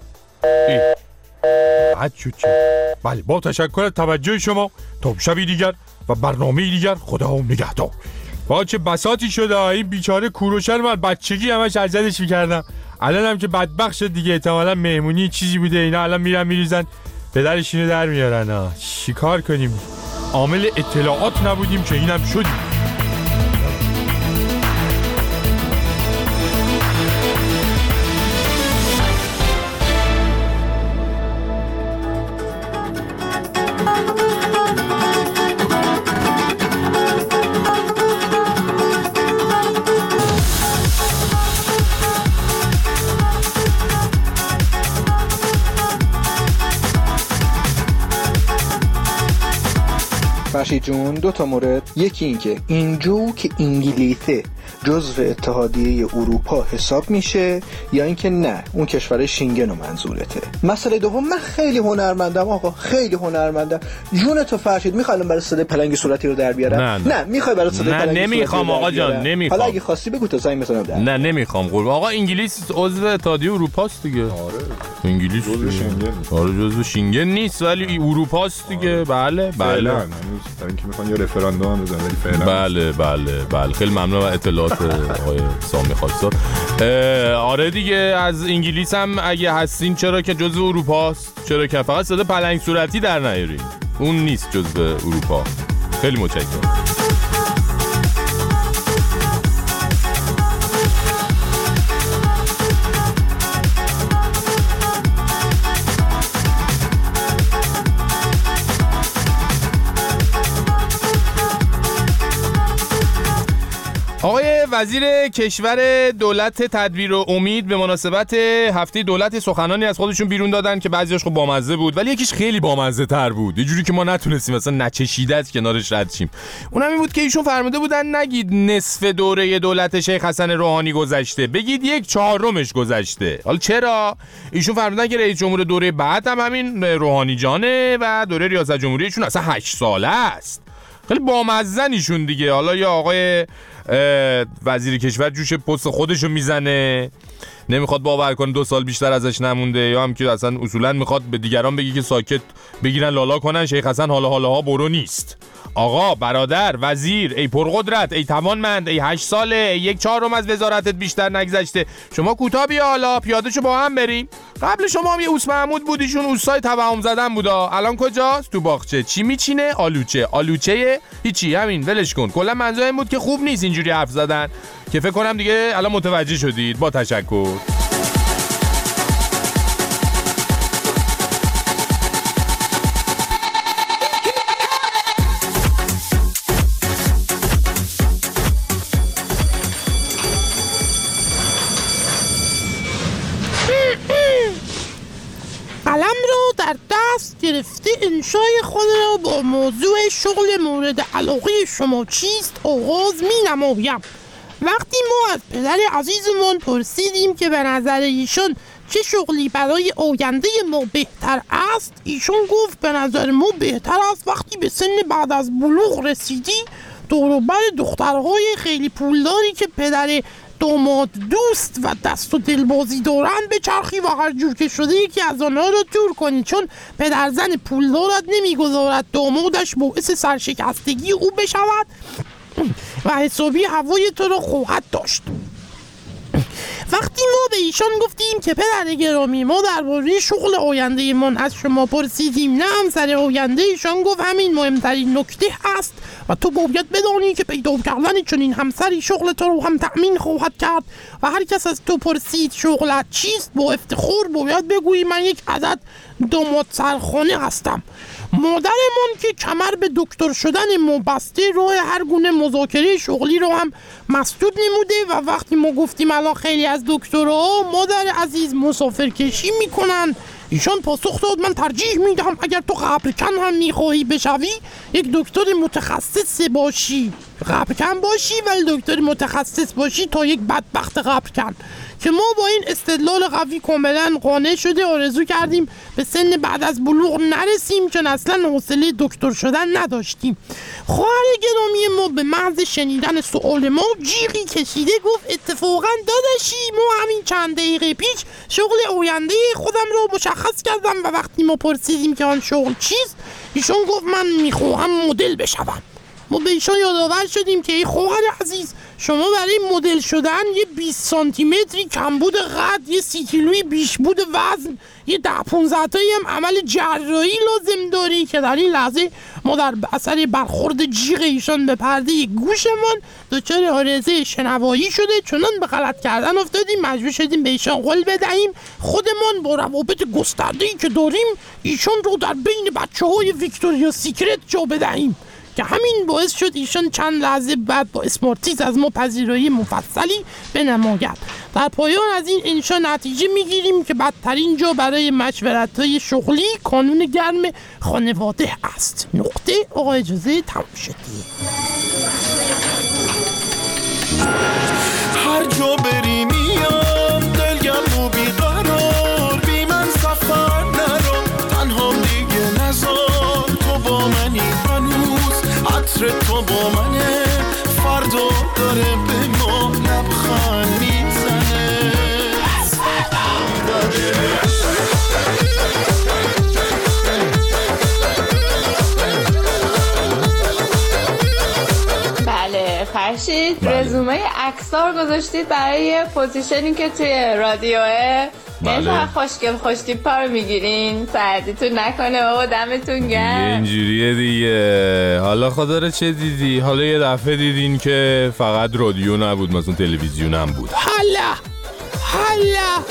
حد شد چی؟ بله با تشکر توجه شما تا شبی دیگر و برنامه دیگر خدا نگهدار. با چه بساطی شده این بیچاره کوروشر من بچگی همش ازدش میکردم. الان هم که بدبخت شد دیگه احتمالا مهمونی چیزی بوده اینا الان میرن میریزن پدرشینو در میارن. ها چیکار کنیم؟ عامل اطلاعات نبودیم که اینم شدیم. فرشید جون دو تا مورد. یکی این که اینجا که انگلیسه جزو اتحادیه اروپا حساب میشه یا اینکه نه اون کشور شنگن رو منظورته. مسئله دوم من خیلی هنرمندم آقا خیلی هنرمندم. جون تو فرشید میخوام برای صدای پلنگ صورتی رو در بیارم؟ نه نه, نه میخوای برای صدای پلنگ صورتی نمیخوام آقا جان نمیخوام. حالا اگه خواستی بگو تا زنگ بزنم در. نه نمیخوام قربان. آقا انگلیس عضو اتحادیه اروپا است دیگه. آره انگلیس جزو شنگن. آره جزو شنگن نیست ولی اروپا است دیگه. بله بله هنوز در اینکه میخوان یه رفراندوم بزنن ولی فعلا بله بله بله خیلی ممنون از اطلاعات آقای سامی خاکسار. آره دیگه از انگلیس هم اگه هستین چرا که جزو اروپا است؟ چرا که فقط صدا پلنگ صورتی در نیارین اون نیست جزو اروپا. خیلی متشکرم. آقای وزیر کشور دولت تدبیر و امید به مناسبت هفته دولت سخنانی از خودشون بیرون دادن که بعضیش خب بامزه بود ولی یکیش خیلی بامزه تر بود یه جوری که ما نتونستیم مثلا نچشیده از کنارش رد شیم. اونم این بود که ایشون فرموده بودن نگید نصف دوره دولت شیخ حسن روحانی گذشته بگید یک چهارمش گذشته. حالا چرا؟ ایشون فرمودن که رئیس جمهور دوره بعد هم همین روحانی جانه و دوره ریاست جمهوریشون اصلا هشت ساله است. خیلی بامزنیشون دیگه. حالا یا آقای وزیر کشور جوش پست خودشو میزنه نمیخواد باور کنه دو سال بیشتر ازش نمونده یا هم که اصلا اصولا میخواد به دیگران بگی که ساکت بگیرن لالا کنن شیخ حسن حالا حالا ها برو نیست. آقا برادر وزیر ای پرقدرت ای توانمند ای هشت ساله ای یک چهارم از وزارتت بیشتر نگذشته شما کوتاه بیا حالا پیاده شو با هم بریم. قبل شما هم یه اوس محمود بودیشون اوسای توهم زدن بودا الان کجاست؟ تو باغچه. چی میچینه؟ آلوچه. آلوچه هیچی همین ولش کن. کلا منظور این بود که خوب نیست اینجوری حرف زدن که فکر کنم دیگه الان متوجه شدید. با تشکر. قلم را در دست گرفته انشای خود را با موضوع شغل مورد علاقه شما چیست آغاز می نمایم. وقتی ما از پدر عزیزمون پرسیدیم که به نظر ایشون چه شغلی برای آینده ما بهتر است، ایشون گفت به نظر ما بهتر است وقتی به سن بعد از بلوغ رسیدی دور و بر دخترهای خیلی پولداری که پدر داماد دوست و دست و دلبازی دارن به چرخی و هر جور که شده یکی از آنها را دور کنی، چون پدر زن پولدارت نمیگذارد دامادش باعث سرشکستگی او بشود و حسابی هوای تو را خواهد داشت. وقتی ما به ایشان گفتیم که پدر گرامی ما درباره شغل آینده من از شما پرسیدیم نه همسر آینده، ایشان گفت همین مهمترین نکته است و تو باید بدانی که پیدا کردن چنین همسری شغل تو رو هم تأمین خواهد کرد و هر کس از تو پرسید شغلت چیست با افتخار باید بگویی من یک عدد داماد سرخانه هستم. مادرمون که کمر به دکتر شدن ما بسته راه هر گونه مذاکره شغلی رو هم مسدود نموده و وقتی ما گفتیم الان خیلی از دکترها مادر عزیز مسافر کشی میکنن، ایشان پاسخ داد من ترجیح میدم اگر تو قبرکن هم میخواهی بشوی یک دکتر متخصص باشی، قبرکن باشی ولی دکتر متخصص باشی تا یک بدبخت قبرکن. که ما با این استدلال قوی کاملا قانع شده آرزو کردیم به سن بعد از بلوغ نرسیم چون اصلا حوصله دکتر شدن نداشتیم. خواهر گرامی ما به محض شنیدن سؤال ما جیغی کشیده گفت اتفاقا داداشی ما همین چند دقیقه پیش شغل آینده خودم رو مشخص کردم و وقتی ما پرسیدیم که آن شغل چیست ایشون گفت من میخواهم مدل بشوم. ما به ایشان یادآور شدیم که ای خواهر عزیز شما برای مدل شدن یه بیست سانتی متری کمبود قد، یه سی کیلویی بیشبود وزن، یه ده پونزده تایی هم عمل جراحی لازم داری که در این لحظه ما در اثر برخورد جیغ ایشان به پرده گوشمان دچار عارضه شنوایی شده، چنان به غلط کردن افتادیم مجبور شدیم به ایشان قول بدهیم خودمان با روابط گسترده‌ای که داریم ایشان رو در بین بچه‌های ویکتوریا سیکرت جا بدهیم که همین باعث شد ایشان چند لحظه بعد با اسمارتیز از ما پذیرایی مفصلی بنماید. در پایان از این انشا نتیجه میگیریم که بدترین جا برای مشورت‌های شغلی کانون گرم خانواده است. نقطه. آقا اجازه تمام شدی. هر جا بری میام دلگرم و بیقرار بی من سفر نرو تنها دیگه نزار تو با منی هنوز عطر تو با منه فردا داره به ما لبخند میزنه بله فرشید رزومه اکثر گذاشتید برای پوزیشنی که توی رادیوه بله. خوشگل خوشتیپ ها رو میگیرین سردیتون نکنه بابا دمتون گرم. اینجوریه دیگه. حالا خدا رو چه دیدی؟ حالا یه دفعه دیدین که فقط رادیو نبود مثلا تلویزیون هم بود. حالا حالا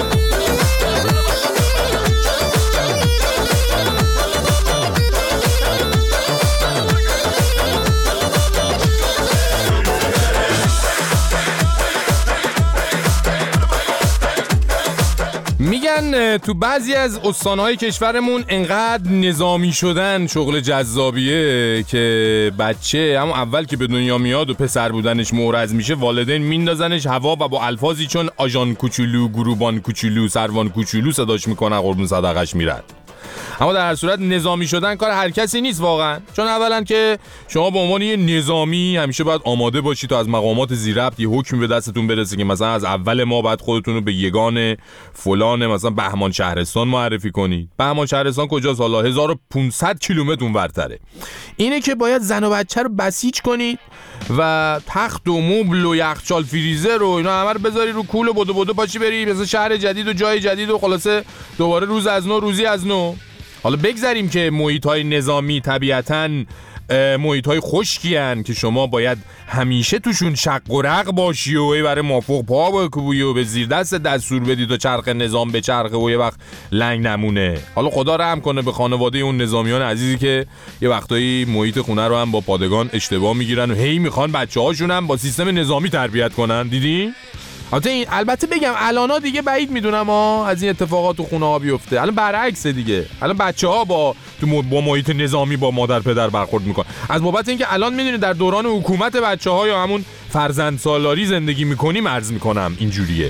میگن تو بعضی از استانهای کشورمون انقدر نظامی شدن شغل جذابیه که بچه همون اول که به دنیا میاد و پسر بودنش مورز میشه والدین میندازنش هوا و با الفاظی چون آژان کوچولو، گروبان کوچولو، سروان کوچولو صداش میکنن قربون صدقش میرن. اما در هر صورت نظامی شدن کار هر کسی نیست واقعا، چون اولا که شما به عنوان یه نظامی همیشه باید آماده باشید تا از مقامات ذی‌ربط یه حکمی به دستتون برسه که مثلا از اول ما بعد خودتون رو به یگان فلان مثلا بهمان شهرستان معرفی کنید. بهمان شهرستان کجاست حالا؟ هزار و پانصد کیلومتر اونورتره. اینه که باید زن و بچه رو بسیج کنید و تخت و مبل و یخچال فریزر و اینا همه رو بذاری رو کول و بدو بدو پاشی بری مثلا شهر جدید و جای جدید و خلاصه دوباره روز از نو روزی از نو. حالا بگذاریم که محیط‌های نظامی طبیعتاً محیط‌های خشکی هن که شما باید همیشه توشون شق و رق باشی و برای مافوق پا بکوبی و به زیر دست دستور بدی تا چرخ نظام به چرخه و یه وقت لنگ نمونه. حالا خدا رحم کنه به خانواده اون نظامیان عزیزی که یه وقتایی محیط خونه رو هم با پادگان اشتباه میگیرن و هی میخوان بچه‌هاشون هم با سیستم نظامی تربیت کنن. دیدی؟ البته این البته بگم الانا دیگه بعید میدونم ها از این اتفاقات تو خونه ها بیفته. الان برعکسه دیگه. الان بچه‌ها با تو با محیط نظامی با مادر پدر برخورد میکنن. از بابت اینکه الان میدونید در دوران حکومت بچه‌ها یا همون فرزند سالاری زندگی میکنیم عرض میکنم اینجوریه.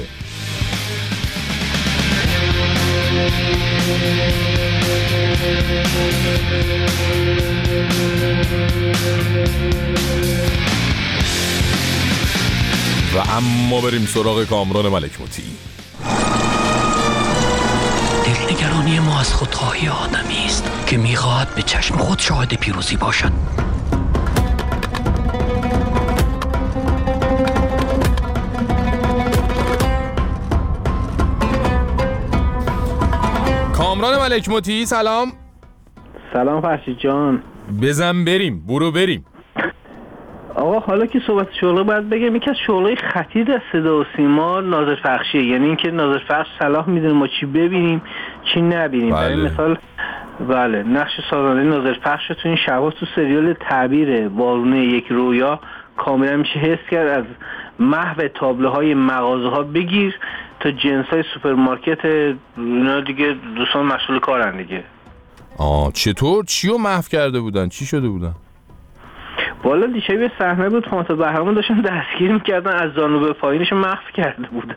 و اما بریم سراغ کامران ملک مطیع. دلنگرانی ما از خودخواهی آدمی است که میخواهد به چشم خود شاهد پیروزی باشد. کامران ملک مطیع سلام. سلام فرشید جان. بزن بریم برو بریم. آقا حالا که صحبت شغله باید بگم یکی از شغلای خطیر از صدا و سیما ناظر پخشیه، یعنی اینکه ناظر پخش صلاح میدونه ما چی ببینیم چی نبینیم. بله. برای مثال بله نقش سازنده ناظر پخش تو این شبا تو سریال تعبیر وارونه یک رویا کاملا میشه حس کرد. از محو تابلوهای مغازه ها بگیر تا جنس های سوپرمارکت اینا دیگه دوستان مشغول کارن دیگه. آه چطور چیو محو کرده بودن؟ چی شده بودن؟ والا دیشب یه صحنه بود خانت بهرام داشتن دستگیر میکردن از زانو به پایینش محو کرده بودن.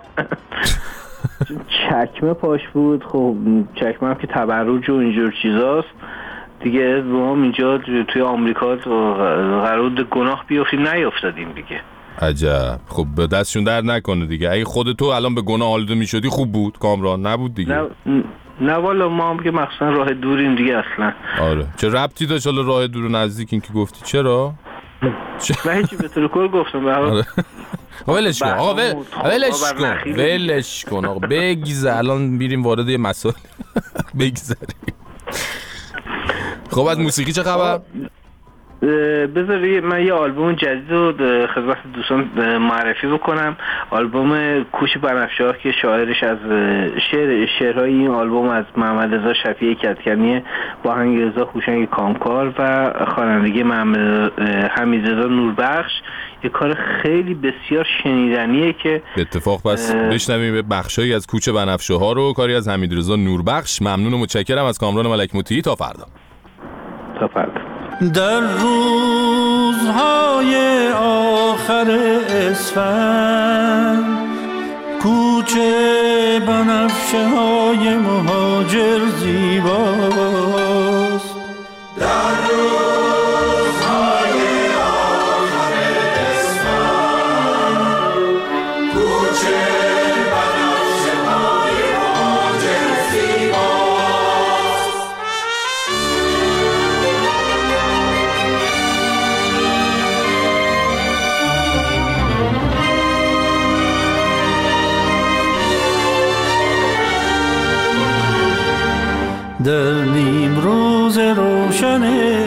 چکمه پاش بود. خب چکمه هم که تبرج و اینجور چیزاست دیگه. ما هم اینجا توی آمریکا قرار بود گناه بیافتیم نیافتادیم دیگه. عجب. خب به دستشون در نکنه دیگه. اگه خود تو الان به گناه آلوده میشدی خوب بود کامران، نبود دیگه. نه نه والا ما هم که مخصوصا راه دوریم دیگه اصلا. آره چه ربطی داشت حالا راه دور و نزدیک این که گفتی؟ چرا؟ نه هیچی به طور کل گفتم. آره ولش کن آقا ولش کن ولش کن آقا بگذر. الان میریم وارد یه مسائل بگذریم. خب از موسیقی چه خبر؟ بذاری من یه آلبوم جدید رو خدمت دوستان معرفی بکنم. آلبوم کوش بنفشه که شاعرش از شعر شعرهای این آلبوم از محمد رضا شفیع کدکنی با آهنگ رضا هوشنگ کامکار و خوانندگی محمد حمیدرضا نوربخش. یه کار خیلی بسیار شنیدنیه که به اتفاق پس بشنویم بخشایی از کوچه بنفشه ها رو، کاری از حمیدرضا نوربخش. ممنون و متشکرم از کامران ملک مطیع. تا فردا. تا فردا. در روزهای آخر اسفند کوچه بنفشه های مهاجر زیباست. در روزهای آخر اسفند کوچه بنفشه های مهاجر زیباست. در نیم روز روشن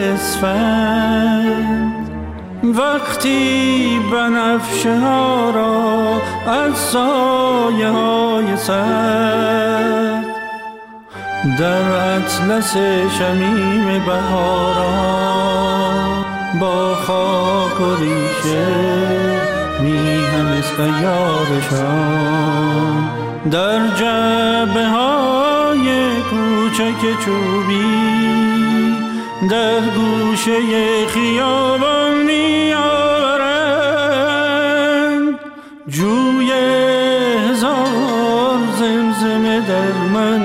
اسفند وقتی بنفشه ها را از سایه های سرد در اطلس شمیم بهاران با خاک و ریشه می هم یارشان در جبه های کوچک چوبی در گوشه خیابان میارند جوی هزار زمزمه در من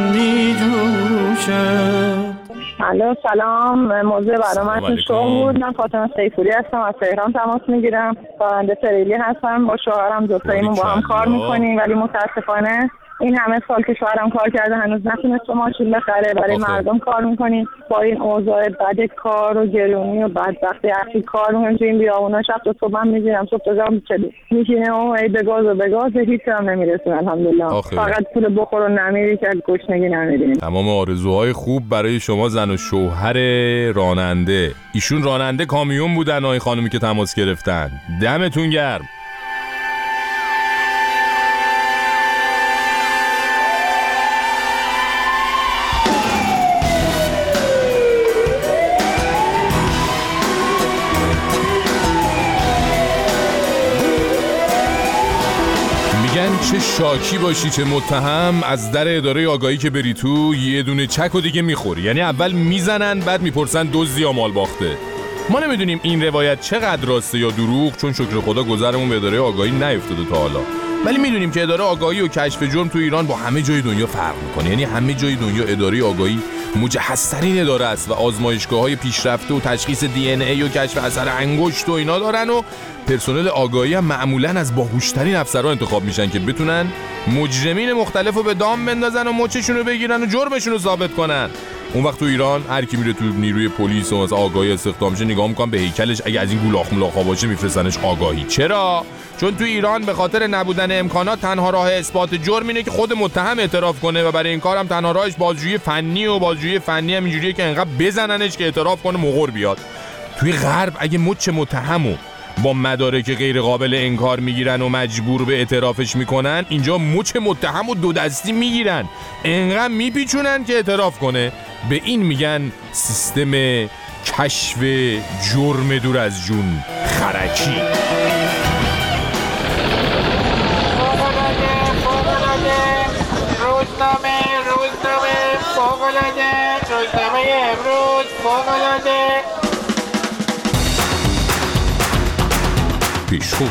میجوشد. الو سلام، موضوع برنامه‌تون شغل بود. من فاطمه سیفوری هستم، از تهران تماس میگیرم. راننده تریلی هستم. با شوهرم دوتاییمون با هم کار میکنیم ولی متاسفانه این همه سال که شوهرم کار کرده هنوز نتونست ماشین بخره. برای آخه. مردم کار میکنیم. با این اوضاع بد کار و گرونی و بدبختی اخی کار میکنیم تو این بیابونا. شب تا صبح هم میگیرم، صبح تا شب میشینه و ای به گاز و به گاز هیچ هم نمیرسیم الحمدلله. فقط پول بخور و نمیری که گشنگی نمیدیم. تمام آرزوهای خوب برای شما زن و شوهر راننده. ایشون راننده کامیون بودن آقای خانومی که تماس گرفتن. دمتون گرم. چه شاکی باشی چه متهم، از در اداره آگاهی که بری تو یه دونه چک و دیگه میخوری. یعنی اول میزنن بعد میپرسن دزدی یا مال باخته. ما نمیدونیم این روایت چقدر راسته یا دروغ، چون شکر خدا گذرمون به اداره آگاهی نیفتاده تا حالا، ولی میدونیم که اداره آگاهی و کشف جرم تو ایران با همه جای دنیا فرق میکنه. یعنی همه جای دنیا اداره آگاهی مجهزترین اداره است و آزمایشگاه‌های پیشرفته و تشخیص دی ان ای و کشف اثر انگشت و اینا دارن و پرسنل آگاهی هم معمولاً از باهوشترین افسرها انتخاب میشن که بتونن مجرمین مختلفو به دام بندازن و مچشون رو بگیرن و جرمشون رو ثابت کنن. اون وقت تو ایران هر کی میره تو نیروی پلیس و از آگاهی استخدام شه نگاه میکنن به هیکلش، اگه از این گولاخ ملاخا باشه میفرستنش آگاهی. چرا؟ چون تو ایران به خاطر نبودن امکانات تنها راه اثبات جرم اینه که خود متهم اعتراف کنه و برای این کار هم تنها راهش بازجویی فنی و بازجویی فنی هم اینجوریه که انقدر بزننش که اعتراف کنه مغور بیاد. توی غرب اگه مچ متهمو با مدارک غیر قابل انکار میگیرن و مجبور به اعترافش میکنن، اینجا مچ متهم و دو دستی میگیرن انقدر میپیچونن که اعتراف کنه. به این میگن سیستم کشف جرم دور از جون خرکی. روزنامه روزنامه فوق‌العاده، روزنامه امروز فوق‌العاده. پیشخون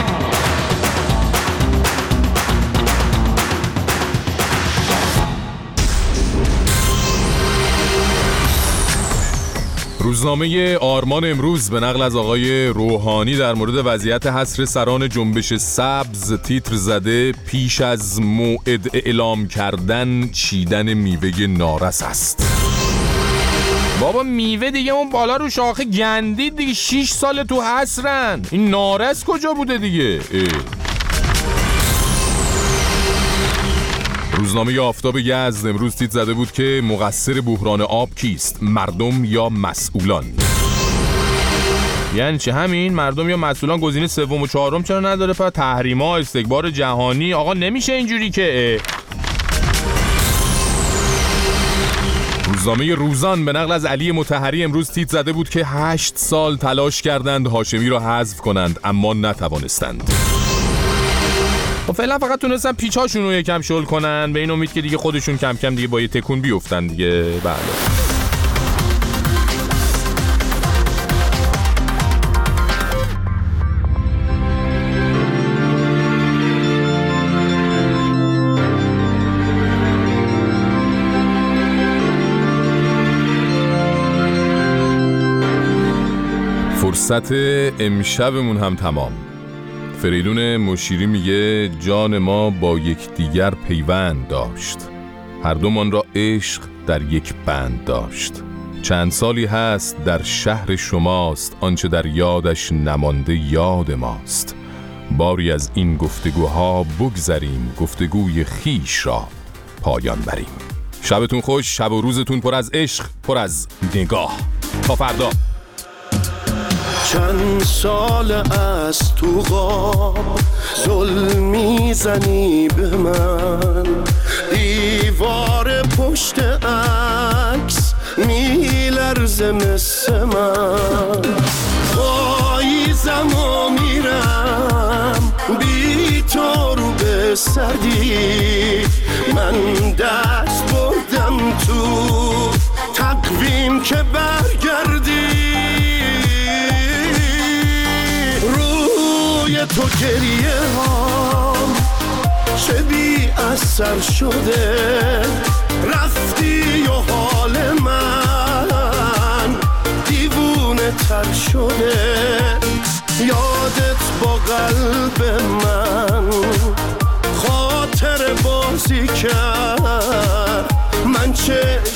روزنامه آرمان امروز به نقل از آقای روحانی در مورد وضعیت حصر سران جنبش سبز تیتر زده پیش از موعد اعلام کردن چیدن میوه نارس است. بابا میوه دیگه اون بالا رو شاخه گندید دیگه، شیش سال تو حصرن، این نارس کجا بوده دیگه؟ اه. روزنامه آفتاب یزد امروز تیتر زده بود که مقصر بحران آب کیست؟ مردم یا مسئولان؟ یعنی چه همین؟ مردم یا مسئولان؟ گزینه سوم و چهارم چرا نداره؟ پس تحریما، استکبار جهانی، آقا نمیشه اینجوری که. روزنامه روزان به نقل از علی مطهری امروز تیتر زده بود که هشت سال تلاش کردند هاشمی را حذف کنند اما نتوانستند. و فعلا فقط تونستن پیچاشون رو یکم شل کنن به این امید که دیگه خودشون کم کم دیگه با یه تکون بیفتن دیگه. بله. فرصت امشبمون هم تمام. فریدون مشیری میگه جان ما با یکدیگر پیوند داشت، هر دومان را عشق در یک بند داشت. چند سالی هست در شهر شماست، آنچه در یادش نمانده یاد ماست. باری از این گفتگوها بگذریم، گفتگوی خیش را پایان بریم. شبتون خوش، شب و روزتون پر از عشق، پر از نگاه. تا فردا. چند سال از تو غاب ظلم میزنی به من، دیوار پشت عکس میلرزه مثل من. پاییزم و میرم بی تو رو به سردی، من دست بردم تو تقویم که برگردی. تو گریه هم چه بی اثر شده، رفتی و حال من دیوونه تر شده. یادت با قلب من خاطر بازی کرد، من چه